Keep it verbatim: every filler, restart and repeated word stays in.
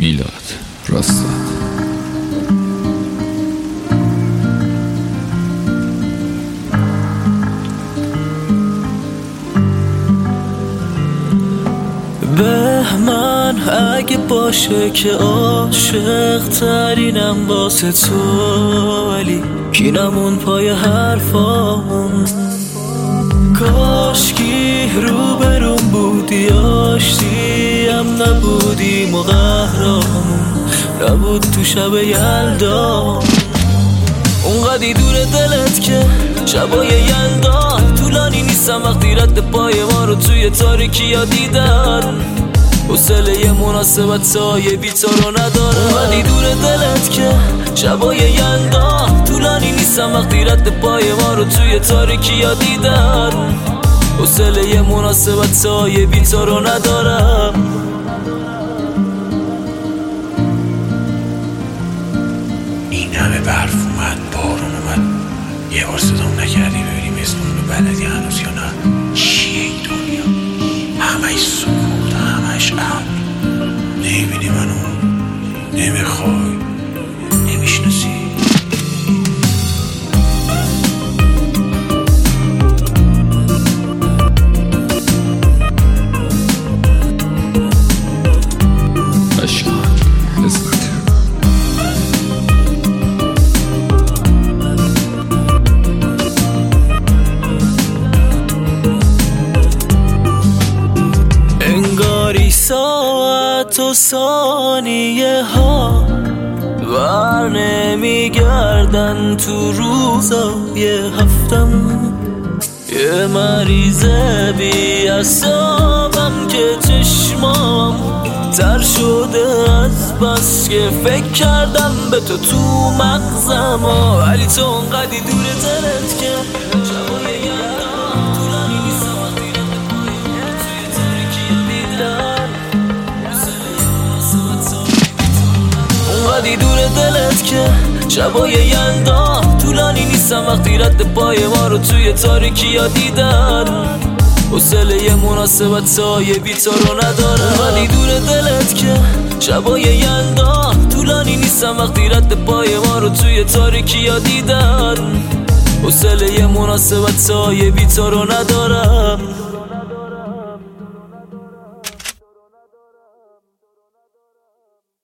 میلاد راست. بهمن اگه باشه که عاشق ترینم واسه تو، ولی کینمون پای حرفامون. کاشکی رو برون بودی، آشتی هم نبودیم و قهرامون نبود تو شب یلدا. اونقدی دور دلت که شبای یلدا طولانی نیستم وقتی رد پای ما رو توی تاریکی ها دیدن. حوصله یه مناسبت سایه بی تو رو ندارم. اونقدی دور دلت که شبای یلدا طولانی نیستم وقتی رد پای ما رو توی تاریکی ها دیدن. حوصله یه مناسبت سایه بی تو رو ندارم. این همه برف اومد، بارون اومد، یه بار صدام نکردی ببینیم اسمون رو بلدی هنوز یا نه؟ چیه این دنیا؟ همش سکوت، همش ابر. نمیبینی منو، نمیخوای، نمیشناسی. ساعت و ثانیه ها بر نمیگردن تو روزای هفتم. یه مریض بی اعصابم که چشمام تر شده از بس که فکر کردم به تو تو مغزم. ولی تو اونقدی دور دلت که شبای یلدا طولانی نیستم وقتی رد پای ما توی تاریکی دیدن. اونقدی دور دلت که شبای یلدا طولانی نیستم وقتی رد پای ما رو توی تاریکی ها دیدن. حوصله یه مناسبت سایه بی تو رو ندارم. اونقدی دور دلت که شبای یلدا طولانی نیستم وقتی رد پای ما رو توی تاریکی ها دیدن. حوصله یه مناسبت سایه بی تو رو ندارم.